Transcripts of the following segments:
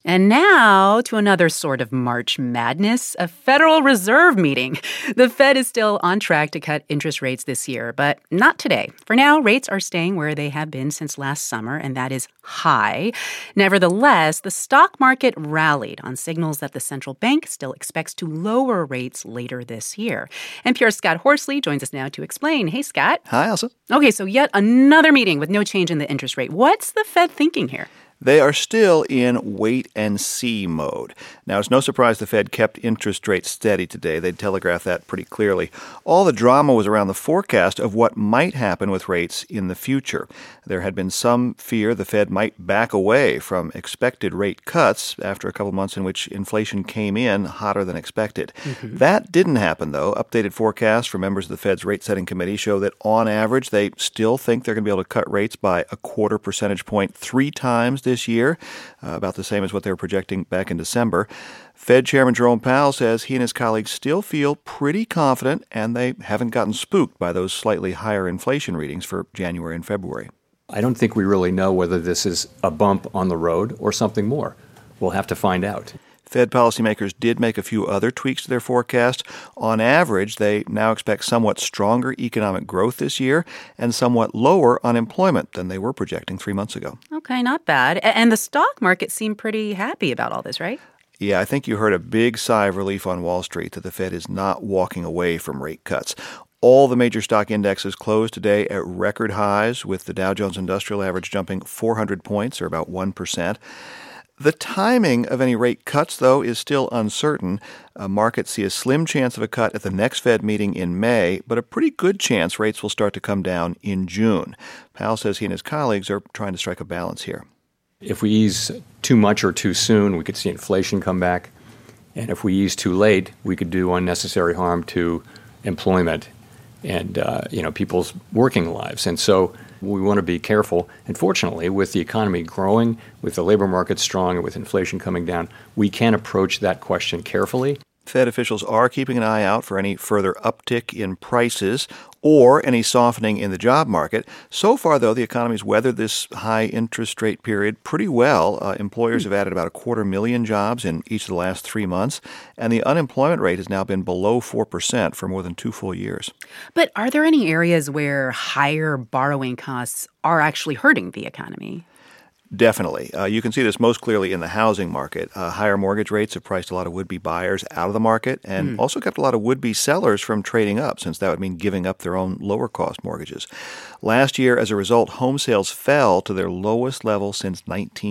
And now to another sort of March Madness, a Federal Reserve meeting. The Fed is still on track to cut interest rates this year, but not today. For now, rates are staying where they have been since last summer, and that is high. Nevertheless, the stock market rallied on signals that the central bank still expects to lower rates later this year. NPR's Scott Horsley joins us now to explain. Hey, Scott. Hi, Elsa. Okay, so yet another meeting with no change in the interest rate. What's the Fed thinking here? They are still in wait-and-see mode. Now, it's no surprise the Fed kept interest rates steady today. They telegraphed that pretty clearly. All the drama was around the forecast of what might happen with rates in the future. There had been some fear the Fed might back away from expected rate cuts after a couple months in which inflation came in hotter than expected. That didn't happen, though. Updated forecasts from members of the Fed's rate-setting committee show that, on average, they still think they're going to be able to cut rates by a quarter percentage point 3 times this year, about the same as what they were projecting back in December. Fed Chairman Jerome Powell says he and his colleagues still feel pretty confident, and they haven't gotten spooked by those slightly higher inflation readings for January and February. I don't think we really know whether this is a bump on the road or something more. We'll have to find out. Fed policymakers did make a few other tweaks to their forecast. On average, they now expect somewhat stronger economic growth this year and somewhat lower unemployment than they were projecting 3 months ago. Okay, not bad. And the stock market seemed pretty happy about all this, right? Yeah, I think you heard a big sigh of relief on Wall Street that the Fed is not walking away from rate cuts. All the major stock indexes closed today at record highs, with the Dow Jones Industrial Average jumping 400 points, or about 1%. The timing of any rate cuts, though, is still uncertain. Markets see a slim chance of a cut at the next Fed meeting in May, but a pretty good chance rates will start to come down in June. Powell says he and his colleagues are trying to strike a balance here. If we ease too much or too soon, we could see inflation come back. And if we ease too late, we could do unnecessary harm to employment and people's working lives. And so we want to be careful. And fortunately, with the economy growing, with the labor market strong, and with inflation coming down, we can approach that question carefully. Fed officials are keeping an eye out for any further uptick in prices or any softening in the job market. So far, though, the economy's weathered this high interest rate period pretty well. Employers have added about 250,000 jobs in each of the last 3 months, and the unemployment rate has now been below 4% for more than 2 full years. But are there any areas where higher borrowing costs are actually hurting the economy? Definitely. You can see this most clearly in the housing market. Higher mortgage rates have priced a lot of would-be buyers out of the market and also kept a lot of would-be sellers from trading up, since that would mean giving up their own lower-cost mortgages. Last year, as a result, home sales fell to their lowest level since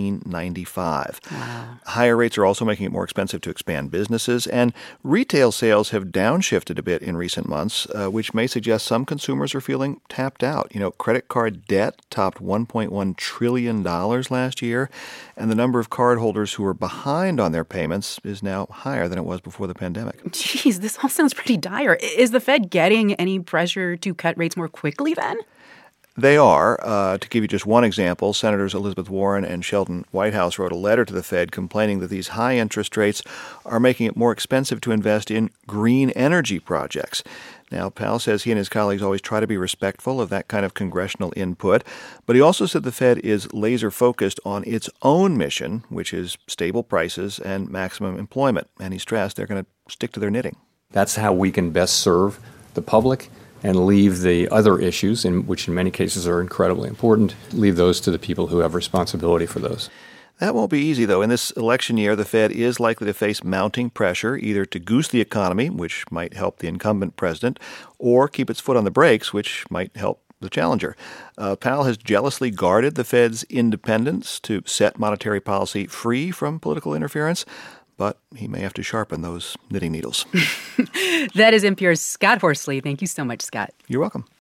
1995. Wow. Higher rates are also making it more expensive to expand businesses, and retail sales have downshifted a bit in recent months, which may suggest some consumers are feeling tapped out. Credit card debt topped $1.1 trillion last year, and the number of cardholders who are behind on their payments is now higher than it was before the pandemic. Geez, this all sounds pretty dire. Is the Fed getting any pressure to cut rates more quickly then? They are. To give you just one example, Senators Elizabeth Warren and Sheldon Whitehouse wrote a letter to the Fed complaining that these high interest rates are making it more expensive to invest in green energy projects. Now, Powell says he and his colleagues always try to be respectful of that kind of congressional input, but he also said the Fed is laser-focused on its own mission, which is stable prices and maximum employment. And he stressed they're going to stick to their knitting. That's how we can best serve the public and leave the other issues, which in many cases are incredibly important, leave those to the people who have responsibility for those. That won't be easy, though. In this election year, the Fed is likely to face mounting pressure, either to goose the economy, which might help the incumbent president, or keep its foot on the brakes, which might help the challenger. Powell has jealously guarded the Fed's independence to set monetary policy free from political interference, but he may have to sharpen those knitting needles. That is NPR's Scott Horsley. Thank you so much, Scott. You're welcome.